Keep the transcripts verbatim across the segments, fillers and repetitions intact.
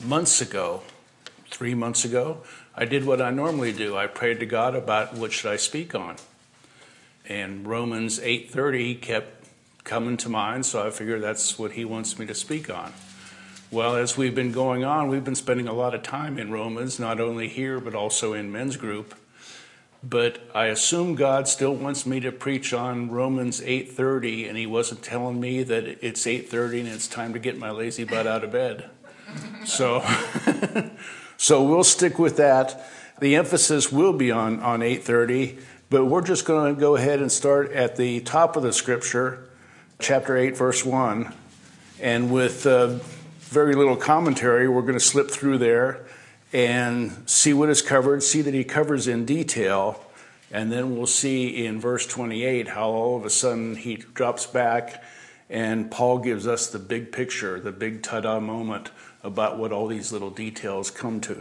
months ago, three months ago, I did what I normally do. I prayed to God about what should I speak on. And Romans eight thirty kept coming to mind, so I figured that's what he wants me to speak on. Well, as we've been going on, we've been spending a lot of time in Romans, not only here, but also in men's group. But I assume God still wants me to preach on Romans eight thirty, and he wasn't telling me that it's eight thirty and it's time to get my lazy butt out of bed. So, so we'll stick with that. The emphasis will be on, on eight thirty, but we're just going to go ahead and start at the top of the scripture, chapter eight, verse one. And with uh, very little commentary, we're going to slip through there and see what is covered, see that he covers in detail, and then we'll see in verse twenty-eight how all of a sudden he drops back and Paul gives us the big picture, the big ta-da moment about what all these little details come to.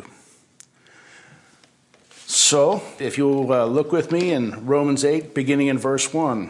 So, if you'll uh, look with me in Romans eight, beginning in verse one.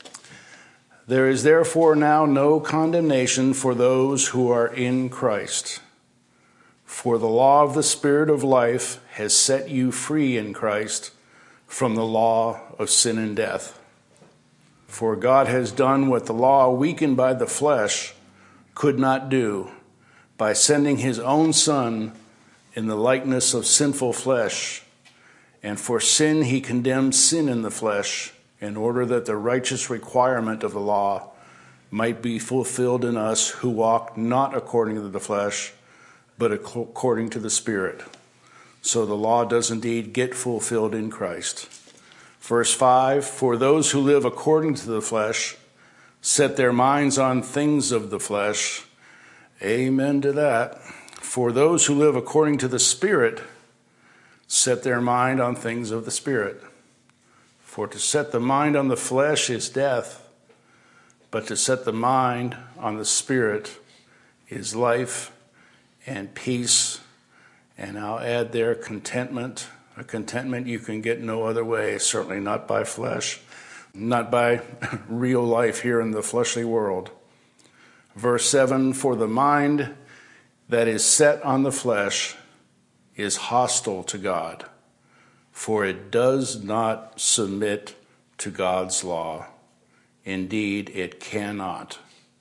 There is therefore now no condemnation for those who are in Christ. For the law of the Spirit of life has set you free in Christ from the law of sin and death. For God has done what the law, weakened by the flesh, could not do, by sending his own Son in the likeness of sinful flesh. And for sin he condemned sin in the flesh, in order that the righteous requirement of the law might be fulfilled in us who walk not according to the flesh, but according to the Spirit. So the law does indeed get fulfilled in Christ. Verse five, for those who live according to the flesh set their minds on things of the flesh. Amen to that. For those who live according to the Spirit set their mind on things of the Spirit. For to set the mind on the flesh is death, but to set the mind on the Spirit is life and peace, and I'll add there contentment, a contentment you can get no other way, certainly not by flesh, not by real life here in the fleshly world. Verse seven, for the mind that is set on the flesh is hostile to God, for it does not submit to God's law. Indeed, it cannot.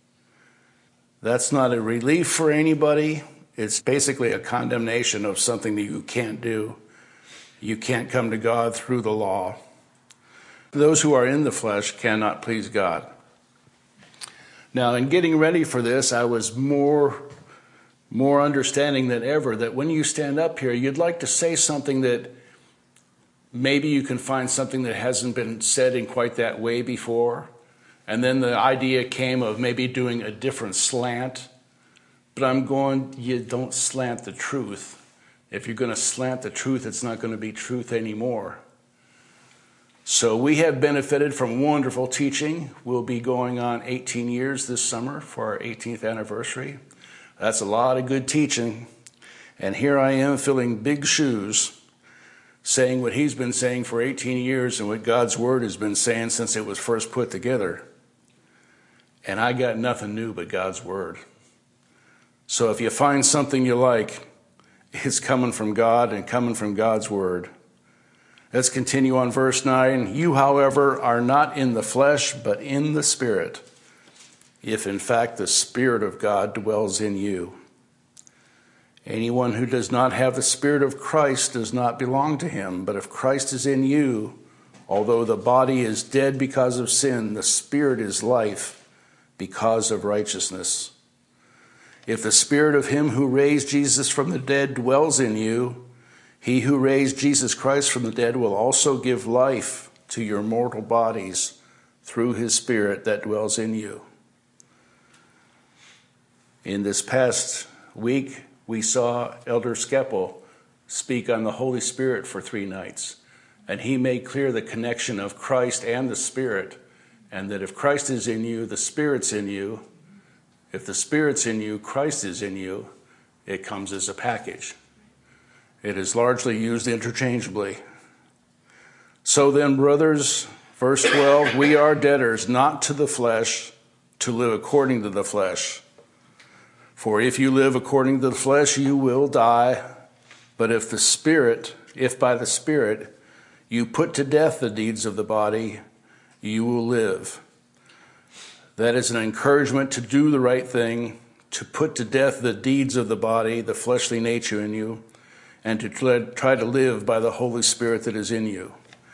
That's not a relief for anybody. It's basically a condemnation of something that you can't do. You can't come to God through the law. Those who are in the flesh cannot please God. Now, in getting ready for this, I was more, more understanding than ever that when you stand up here, you'd like to say something that maybe you can find something that hasn't been said in quite that way before. And then the idea came of maybe doing a different slant. But I'm going, you don't slant the truth. If you're going to slant the truth, it's not going to be truth anymore. So we have benefited from wonderful teaching. We'll be going on eighteen years this summer for our eighteenth anniversary. That's a lot of good teaching. And here I am filling big shoes, saying what he's been saying for eighteen years and what God's Word has been saying since it was first put together. And I got nothing new but God's Word. So if you find something you like, it's coming from God and coming from God's Word. Let's continue on verse nine. You, however, are not in the flesh, but in the Spirit, if in fact the Spirit of God dwells in you. Anyone who does not have the Spirit of Christ does not belong to him. But if Christ is in you, although the body is dead because of sin, the Spirit is life because of righteousness. If the Spirit of him who raised Jesus from the dead dwells in you, he who raised Jesus Christ from the dead will also give life to your mortal bodies through his Spirit that dwells in you. In this past week, we saw Elder Skeppel speak on the Holy Spirit for three nights, and he made clear the connection of Christ and the Spirit, and that if Christ is in you, the Spirit's in you. If the Spirit's in you, Christ is in you, it comes as a package. It is largely used interchangeably. So then, brothers, verse twelve, we are debtors not to the flesh to live according to the flesh. For if you live according to the flesh, you will die. But if the Spirit, if by the Spirit you put to death the deeds of the body, you will live. That is an encouragement to do the right thing, to put to death the deeds of the body, the fleshly nature in you, and to try to live by the Holy Spirit that is in you.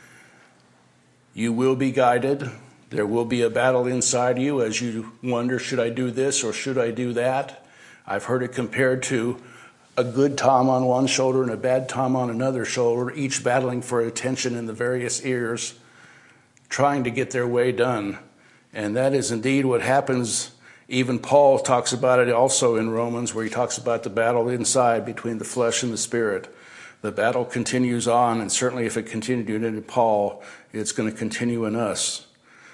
You will be guided. There will be a battle inside you as you wonder, should I do this or should I do that? I've heard it compared to a good tom on one shoulder and a bad tom on another shoulder, each battling for attention in the various ears, trying to get their way done. And that is indeed what happens. Even Paul talks about it also in Romans, where he talks about the battle inside between the flesh and the spirit. The battle continues on, and certainly if it continued in Paul, it's going to continue in us.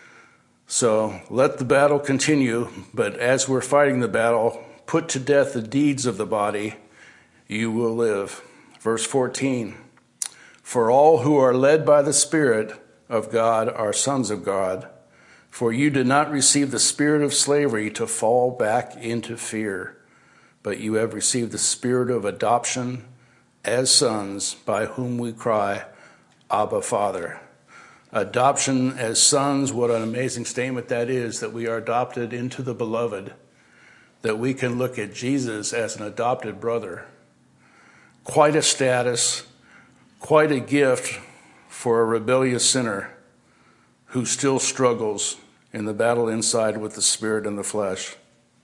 So let the battle continue, but as we're fighting the battle, put to death the deeds of the body, you will live. Verse fourteen, for all who are led by the Spirit of God are sons of God. For you did not receive the spirit of slavery to fall back into fear, but you have received the spirit of adoption as sons, by whom we cry, Abba, Father. Adoption as sons, what an amazing statement that is, that we are adopted into the beloved, that we can look at Jesus as an adopted brother. Quite a status, quite a gift for a rebellious sinner who still struggles in the battle inside with the spirit and the flesh.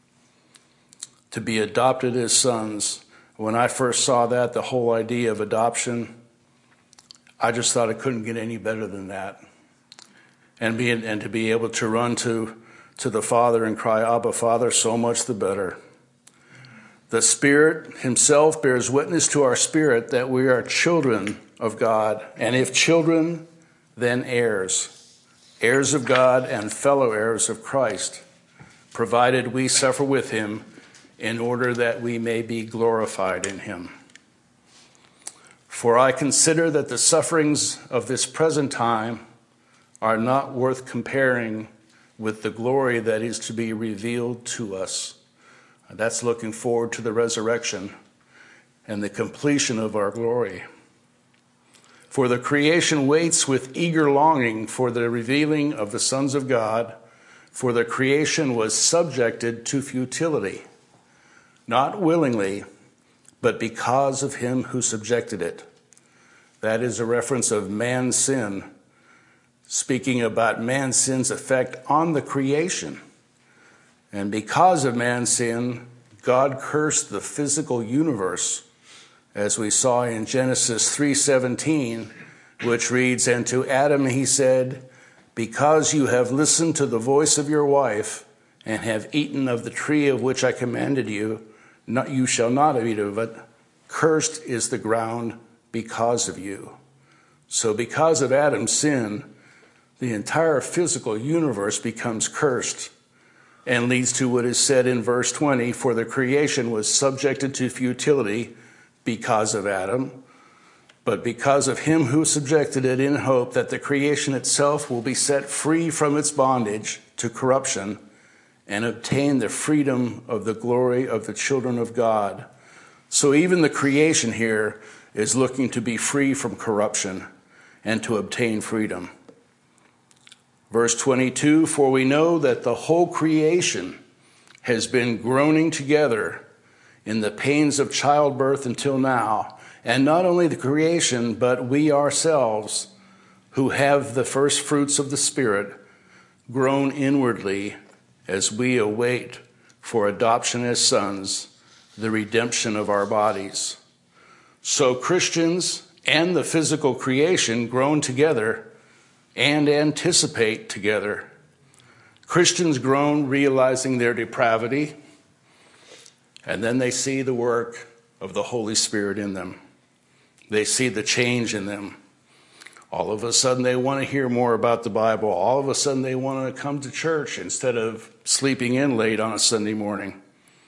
To be adopted as sons. When I first saw that, the whole idea of adoption, I just thought it couldn't get any better than that. And be and to be able to run to, to the Father and cry, Abba, Father, so much the better. The Spirit himself bears witness to our spirit that we are children of God, and if children, then heirs. Heirs of God and fellow heirs of Christ, provided we suffer with him in order that we may be glorified in him. For I consider that the sufferings of this present time are not worth comparing with the glory that is to be revealed to us. That's looking forward to the resurrection and the completion of our glory. For the creation waits with eager longing for the revealing of the sons of God, for the creation was subjected to futility, not willingly, but because of him who subjected it. That is a reference of man's sin, speaking about man's sin's effect on the creation. And because of man's sin, God cursed the physical universe, as we saw in Genesis three seventeen, which reads, and to Adam he said, because you have listened to the voice of your wife and have eaten of the tree of which I commanded you, not, you shall not eat of it. Cursed is the ground because of you. So because of Adam's sin, the entire physical universe becomes cursed and leads to what is said in verse twenty, for the creation was subjected to futility because of Adam, but because of him who subjected it, in hope that the creation itself will be set free from its bondage to corruption and obtain the freedom of the glory of the children of God. So even the creation here is looking to be free from corruption and to obtain freedom. Verse twenty-two, for we know that the whole creation has been groaning together in the pains of childbirth until now. And not only the creation, but we ourselves, who have the first fruits of the Spirit, groan inwardly as we await for adoption as sons, the redemption of our bodies. So Christians and the physical creation groan together and anticipate together. Christians groan realizing their depravity, and then they see the work of the Holy Spirit in them. They see the change in them. All of a sudden they want to hear more about the Bible. All of a sudden they want to come to church instead of sleeping in late on a Sunday morning.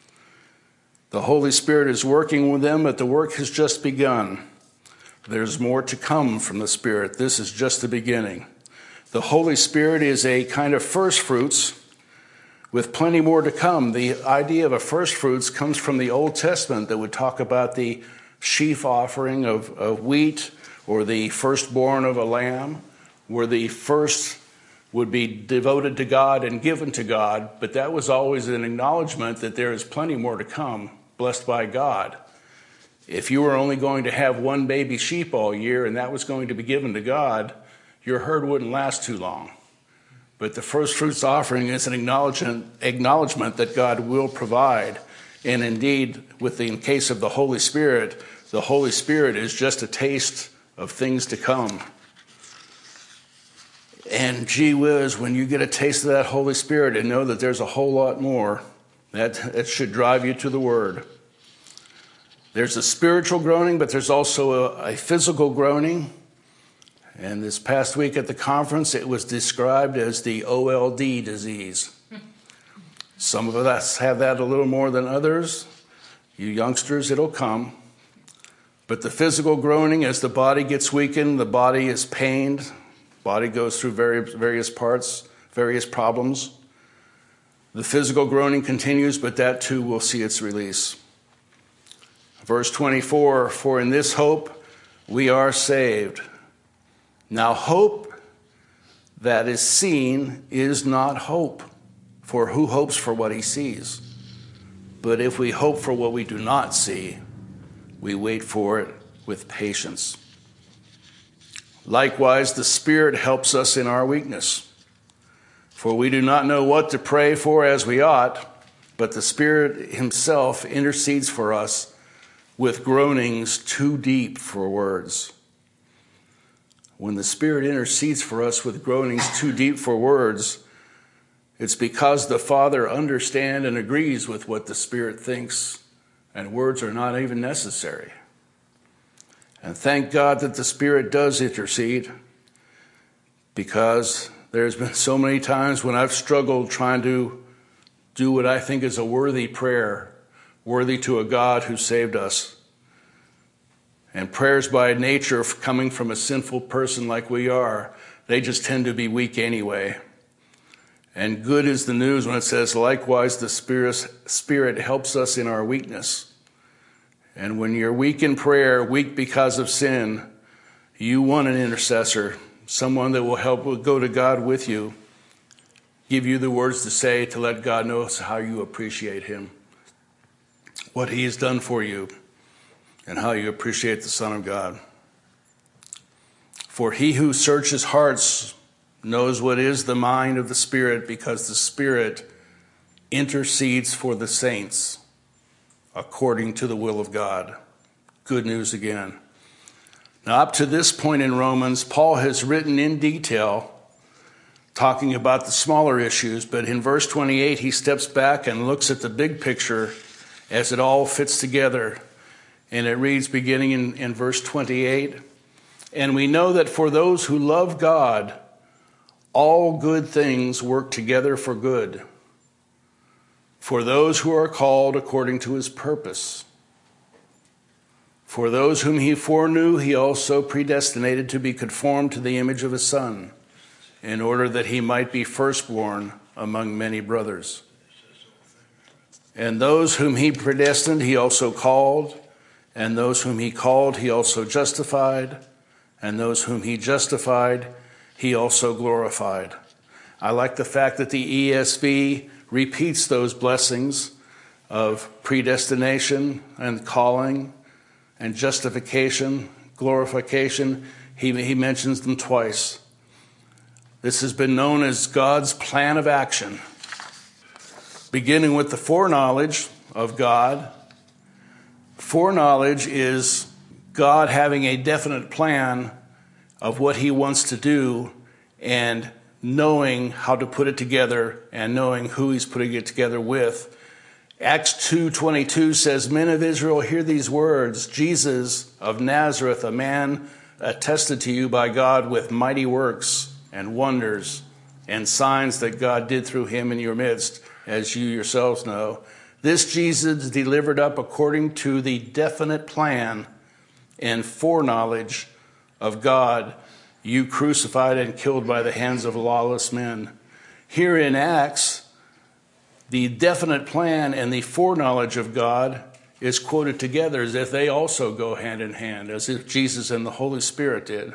The Holy Spirit is working with them, but the work has just begun. There's more to come from the Spirit. This is just the beginning. The Holy Spirit is a kind of first fruits with plenty more to come. The idea of a first fruits comes from the Old Testament that would talk about the sheaf offering of, of wheat or the firstborn of a lamb, where the first would be devoted to God and given to God, but that was always an acknowledgement that there is plenty more to come, blessed by God. If you were only going to have one baby sheep all year and that was going to be given to God, your herd wouldn't last too long. But the first fruits offering is an acknowledgement, acknowledgement that God will provide. And indeed, with the, in case of the Holy Spirit, the Holy Spirit is just a taste of things to come. And gee whiz, when you get a taste of that Holy Spirit and know that there's a whole lot more, that, that should drive you to the Word. There's a spiritual groaning, but there's also a, a physical groaning. And this past week at the conference, it was described as the O L D disease. Some of us have that a little more than others. You youngsters, it'll come. But the physical groaning, as the body gets weakened, the body is pained. Body goes through various, various parts, various problems. The physical groaning continues, but that too will see its release. Verse twenty-four, for in this hope we are saved. Now hope that is seen is not hope, for who hopes for what he sees? But if we hope for what we do not see, we wait for it with patience. Likewise, the Spirit helps us in our weakness. For we do not know what to pray for as we ought, but the Spirit himself intercedes for us with groanings too deep for words. When the Spirit intercedes for us with groanings too deep for words, it's because the Father understands and agrees with what the Spirit thinks, and words are not even necessary. And thank God that the Spirit does intercede, because there's been so many times when I've struggled trying to do what I think is a worthy prayer, worthy to a God who saved us. And prayers by nature, coming from a sinful person like we are, they just tend to be weak anyway. And good is the news when it says, likewise, the Spirit, Spirit helps us in our weakness. And when you're weak in prayer, weak because of sin, you want an intercessor, someone that will help will go to God with you, give you the words to say to let God know how you appreciate him, what he has done for you, and how you appreciate the Son of God. For he who searches hearts knows what is the mind of the Spirit, because the Spirit intercedes for the saints according to the will of God. Good news again. Now, up to this point in Romans, Paul has written in detail, talking about the smaller issues, but in verse twenty-eight, he steps back and looks at the big picture as it all fits together. And it reads, beginning in, in verse twenty-eight, and we know that for those who love God, all good things work together for good, for those who are called according to his purpose. For those whom he foreknew, he also predestinated to be conformed to the image of his Son, in order that he might be firstborn among many brothers. And those whom he predestined, he also called, and those whom he called, he also justified, and those whom he justified, he also glorified. I like the fact that the E S V repeats those blessings of predestination and calling and justification, glorification. He, he mentions them twice. This has been known as God's plan of action, beginning with the foreknowledge of God. Foreknowledge is God having a definite plan of what he wants to do and knowing how to put it together and knowing who he's putting it together with. Acts two twenty-two says, men of Israel, hear these words. Jesus of Nazareth, a man attested to you by God with mighty works and wonders and signs that God did through him in your midst, as you yourselves know. This Jesus delivered up according to the definite plan and foreknowledge of God, you crucified and killed by the hands of lawless men. Here in Acts, The definite plan and the foreknowledge of God is quoted together as if they also go hand in hand, as if Jesus and the Holy Spirit did.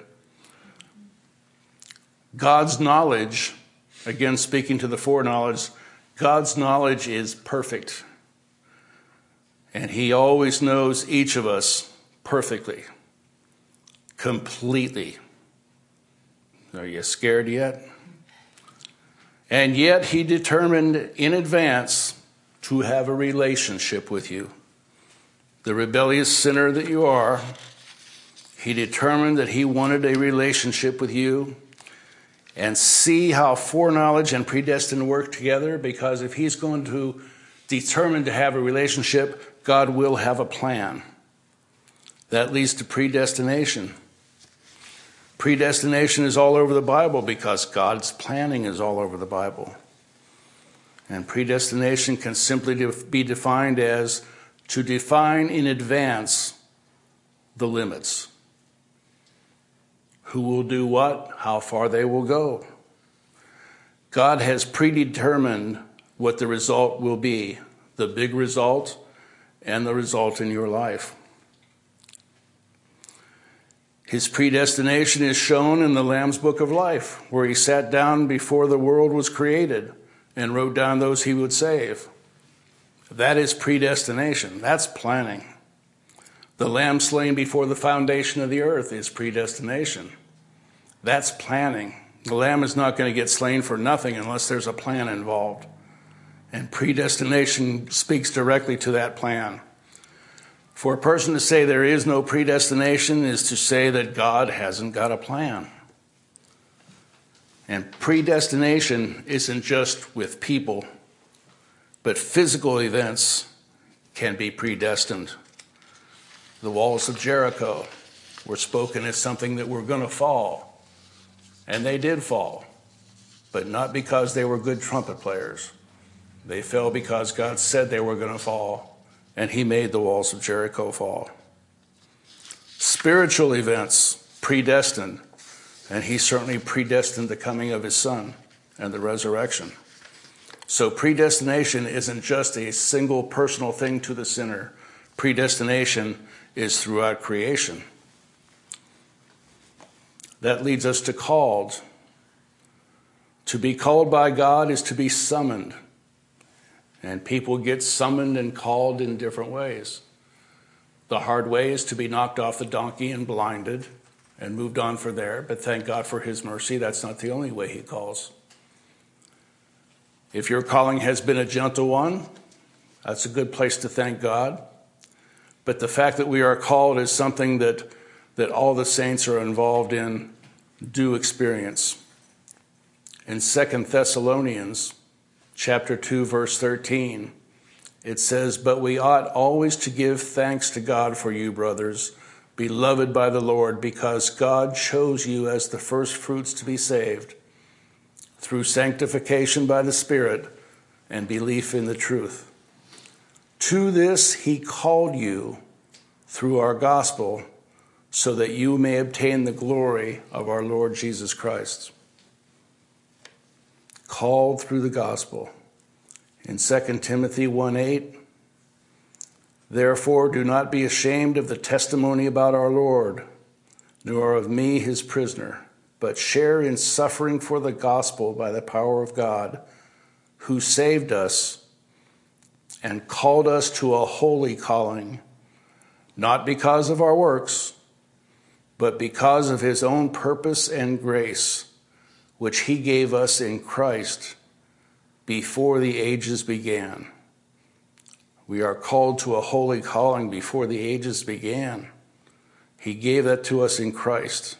God's knowledge, again speaking to the foreknowledge, God's knowledge is perfect. And he always knows each of us perfectly, completely. Are you scared yet? And yet he determined in advance to have a relationship with you. The rebellious sinner that you are, he determined that he wanted a relationship with you. And see how foreknowledge and predestined work together, because if he's going to determine to have a relationship, God will have a plan. That leads to predestination. Predestination is all over the Bible because God's planning is all over the Bible. And predestination can simply be defined as to define in advance the limits. Who will do what, how far they will go. God has predetermined what the result will be, the big result and the result in your life. His predestination is shown in the Lamb's Book of Life, where he sat down before the world was created and wrote down those he would save. That is predestination. That's planning. The lamb slain before the foundation of the earth is predestination. That's planning. The lamb is not going to get slain for nothing unless there's a plan involved. And predestination speaks directly to that plan. For a person to say there is no predestination is to say that God hasn't got a plan. And predestination isn't just with people, but physical events can be predestined. The walls of Jericho were spoken as something that were going to fall. And they did fall. But not because they were good trumpet players. They fell because God said they were going to fall. And he made the walls of Jericho fall. Spiritual events predestined. And he certainly predestined the coming of his son and the resurrection. So predestination isn't just a single personal thing to the sinner. Predestination is throughout creation. That leads us to called. To be called by God is to be summoned. And people get summoned and called in different ways. The hard way is to be knocked off the donkey and blinded and moved on for there. But thank God for his mercy, that's not the only way he calls. If your calling has been a gentle one, that's a good place to thank God. But the fact that we are called is something that, that all the saints are involved in do experience. In Second Thessalonians chapter two, verse thirteen, it says, "But we ought always to give thanks to God for you, brothers, beloved by the Lord, because God chose you as the first fruits to be saved, through sanctification by the Spirit and belief in the truth. To this he called you through our gospel, so that you may obtain the glory of our Lord Jesus Christ." Called through the gospel. In Second Timothy one eight, "Therefore do not be ashamed of the testimony about our Lord, nor of me his prisoner, but share in suffering for the gospel by the power of God, who saved us and called us to a holy calling, not because of our works, but because of his own purpose and grace, which he gave us in Christ before the ages began." We are called to a holy calling before the ages began. He gave that to us in Christ.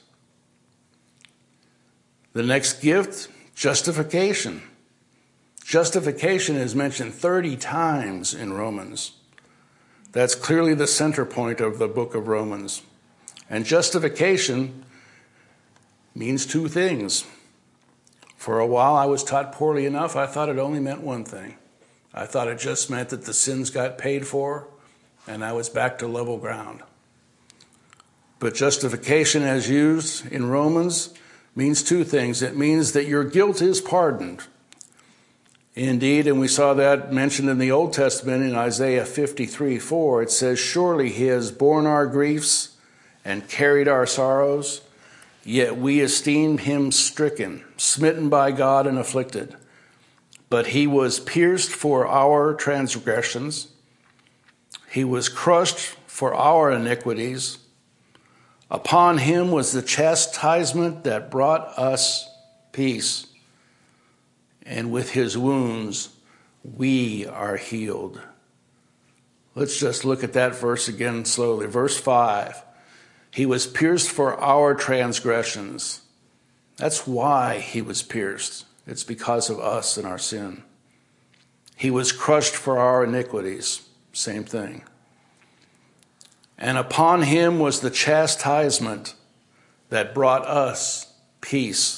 The next gift, justification. Justification is mentioned thirty times in Romans. That's clearly the center point of the book of Romans. And justification means two things. For a while I was taught poorly enough, I thought it only meant one thing. I thought it just meant that the sins got paid for and I was back to level ground. But justification as used in Romans means two things. It means that your guilt is pardoned. Indeed, and we saw that mentioned in the Old Testament in Isaiah fifty-three four. It says, "Surely he has borne our griefs and carried our sorrows, yet we esteemed him stricken, smitten by God and afflicted. But he was pierced for our transgressions, he was crushed for our iniquities. Upon him was the chastisement that brought us peace, and with his wounds we are healed." Let's just look at that verse again slowly. Verse five, he was pierced for our transgressions. That's why he was pierced. It's because of us and our sin. He was crushed for our iniquities. Same thing. And upon him was the chastisement that brought us peace.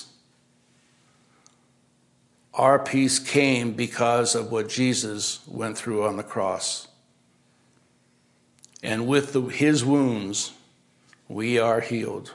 Our peace came because of what Jesus went through on the cross. And with the, his wounds, we are healed.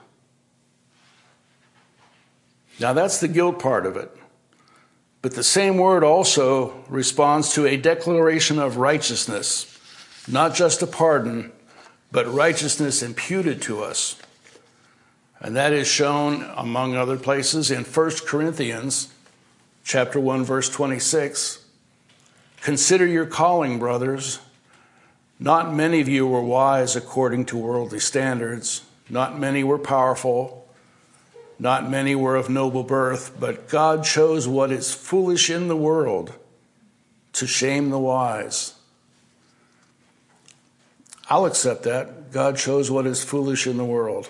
Now that's the guilt part of it. But the same word also responds to a declaration of righteousness, not just a pardon, but righteousness imputed to us. And that is shown, among other places, in First Corinthians chapter one, verse twenty-six. "Consider your calling, brothers. Not many of you were wise according to worldly standards. Not many were powerful. Not many were of noble birth, but God chose what is foolish in the world to shame the wise." I'll accept that. God chose what is foolish in the world.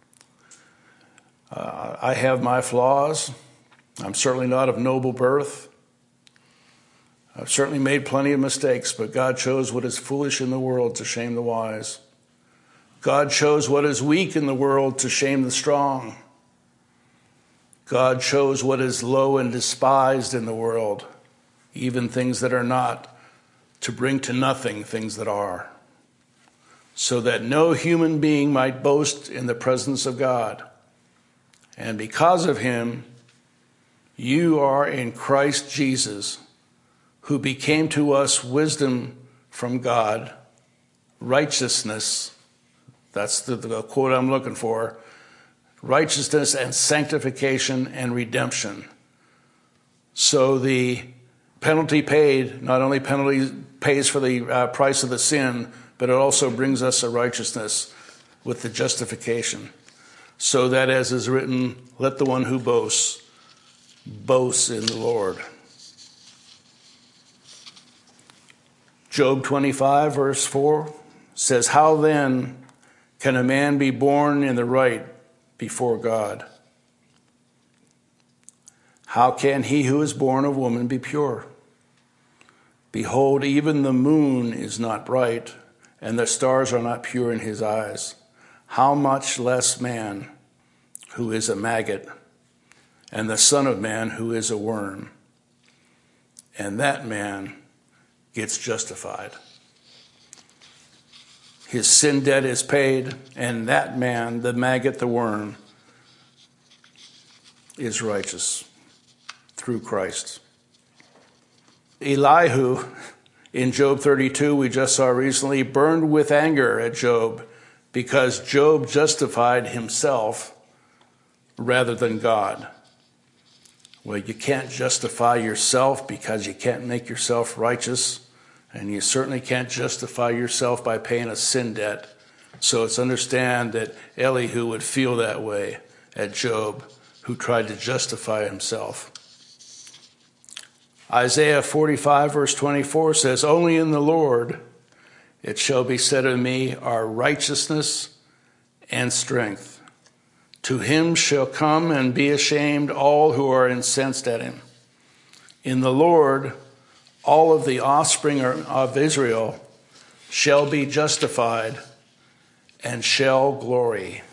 Uh, I have my flaws. I'm certainly not of noble birth. I've certainly made plenty of mistakes, but God chose what is foolish in the world to shame the wise. God chose what is weak in the world to shame the strong. God chose what is low and despised in the world, even things that are not, to bring to nothing things that are, so that no human being might boast in the presence of God. And because of him, you are in Christ Jesus, who became to us wisdom from God, righteousness, that's the, the quote I'm looking for, righteousness and sanctification and redemption. So the penalty paid, not only penalty pays for the uh, price of the sin, but it also brings us a righteousness with the justification. So that, as is written, let the one who boasts, boast in the Lord. Job twenty-five, verse four says, "How then can a man be born in the right before God? How can he who is born of woman be pure? Behold, even the moon is not bright, and the stars are not pure in his eyes. How much less man who is a maggot, and the son of man who is a worm? And that man gets justified. His sin debt is paid, and that man, the maggot, the worm, is righteous through Christ." Elihu, in Job thirty-two, we just saw recently, burned with anger at Job because Job justified himself rather than God. Well, you can't justify yourself because you can't make yourself righteous. And you certainly can't justify yourself by paying a sin debt. So it's understand that Elihu would feel that way at Job, who tried to justify himself. Isaiah forty-five, verse twenty-four says, "Only in the Lord it shall be said of me, are righteousness and strength. To him shall come and be ashamed all who are incensed at him. In the Lord all of the offspring of Israel shall be justified and shall glory."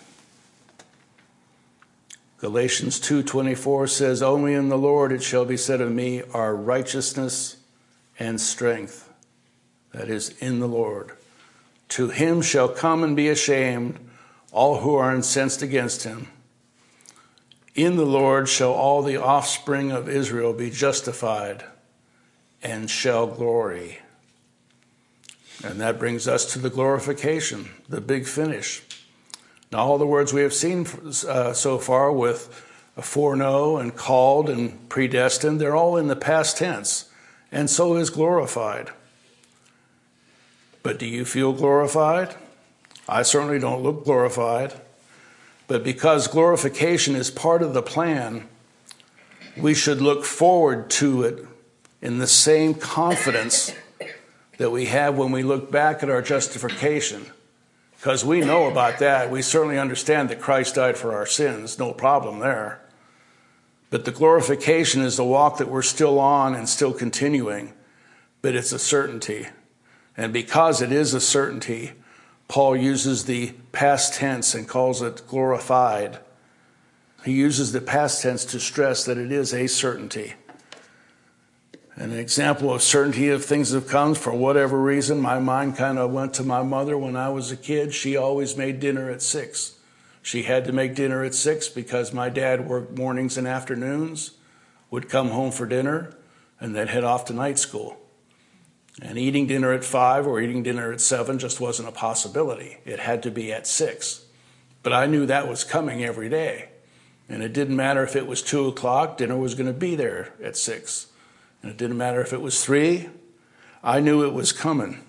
Galatians two twenty-four says, "Only in the Lord it shall be said of me, are righteousness and strength." That is, in the Lord. To him shall come and be ashamed all who are incensed against him. In the Lord shall all the offspring of Israel be justified and shall glory. And that brings us to the glorification, the big finish. Now, all the words we have seen uh, so far with foreknow and called and predestined, they're all in the past tense, and so is glorified. But do you feel glorified? I certainly don't look glorified. But because glorification is part of the plan, we should look forward to it in the same confidence that we have when we look back at our justification. Because we know about that. We certainly understand that Christ died for our sins. No problem there. But the glorification is the walk that we're still on and still continuing. But it's a certainty. And because it is a certainty, Paul uses the past tense and calls it glorified. He uses the past tense to stress that it is a certainty. An example of certainty of things that have come for whatever reason. My mind kind of went to my mother when I was a kid. She always made dinner at six. She had to make dinner at six because my dad worked mornings and afternoons, would come home for dinner, and then head off to night school. And eating dinner at five or eating dinner at seven just wasn't a possibility. It had to be at six. But I knew that was coming every day. And it didn't matter if it was two o'clock, dinner was going to be there at six. And it didn't matter if it was three, I knew it was coming.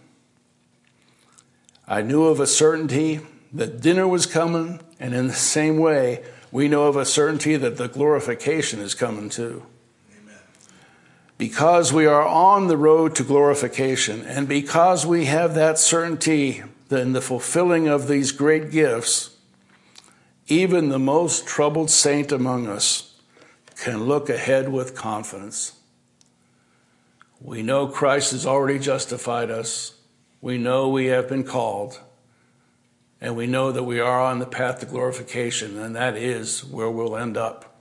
I knew of a certainty that dinner was coming, and in the same way, we know of a certainty that the glorification is coming too. Amen. Because we are on the road to glorification, and because we have that certainty that in the fulfilling of these great gifts, even the most troubled saint among us can look ahead with confidence. We know Christ has already justified us. We know we have been called. And we know that we are on the path to glorification, and that is where we'll end up.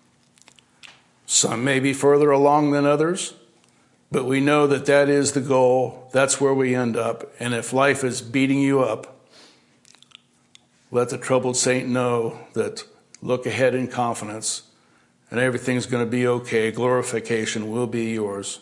Some may be further along than others, but we know that that is the goal. That's where we end up. And if life is beating you up, let the troubled saint know that look ahead in confidence, and everything's going to be okay. Glorification will be yours.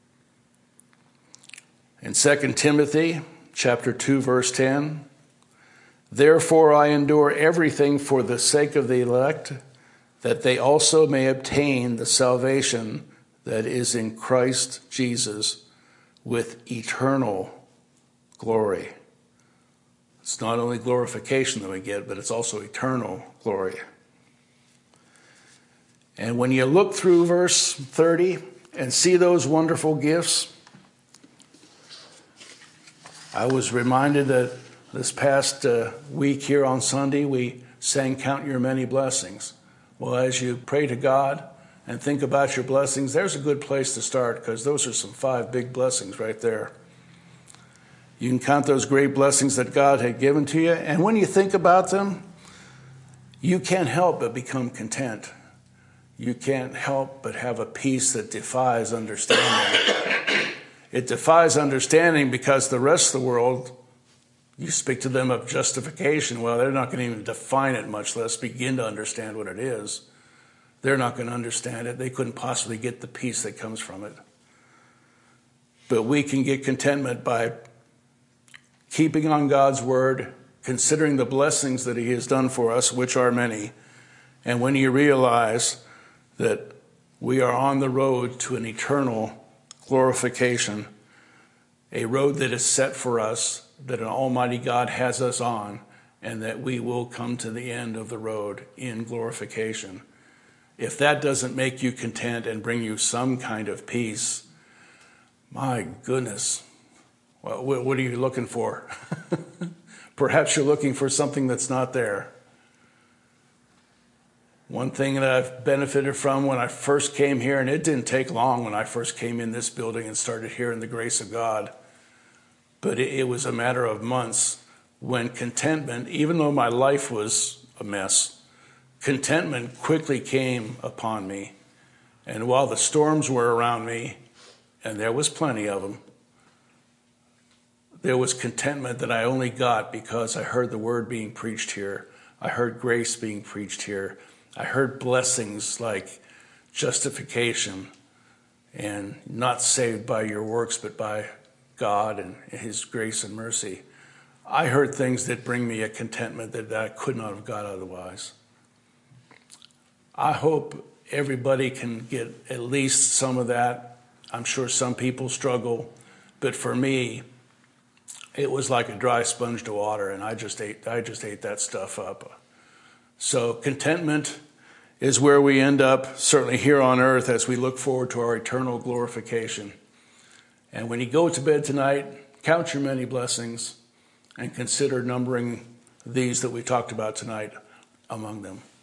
In Second Timothy chapter two, verse ten, therefore I endure everything for the sake of the elect, that they also may obtain the salvation that is in Christ Jesus with eternal glory. It's not only glorification that we get, but it's also eternal glory. And when you look through verse thirty and see those wonderful gifts, I was reminded that this past uh, week here on Sunday, we sang Count Your Many Blessings. Well, as you pray to God and think about your blessings, there's a good place to start, because those are some five big blessings right there. You can count those great blessings that God had given to you, and when you think about them, you can't help but become content. You can't help but have a peace that defies understanding. It defies understanding because the rest of the world, you speak to them of justification, well, they're not going to even define it, much less begin to understand what it is. They're not going to understand it. They couldn't possibly get the peace that comes from it. But we can get contentment by keeping on God's word, considering the blessings that he has done for us, which are many. And when you realize that we are on the road to an eternal glorification, a road that is set for us, that an almighty God has us on, and that we will come to the end of the road in glorification. If that doesn't make you content and bring you some kind of peace, my goodness, well, what are you looking for? Perhaps you're looking for something that's not there. One thing that I've benefited from when I first came here, and it didn't take long when I first came in this building and started hearing the grace of God, but it, it was a matter of months when contentment, even though my life was a mess, contentment quickly came upon me. And while the storms were around me, and there was plenty of them, there was contentment that I only got because I heard the word being preached here. I heard grace being preached here. I heard blessings like justification and not saved by your works, but by God and his grace and mercy, I heard things that bring me a contentment that I could not have got otherwise. I hope everybody can get at least some of that. I'm sure some people struggle, but for me, it was like a dry sponge to water, and I just ate I just ate that stuff up. So contentment is where we end up, certainly here on earth, as we look forward to our eternal glorification. And when you go to bed tonight, count your many blessings and consider numbering these that we talked about tonight among them.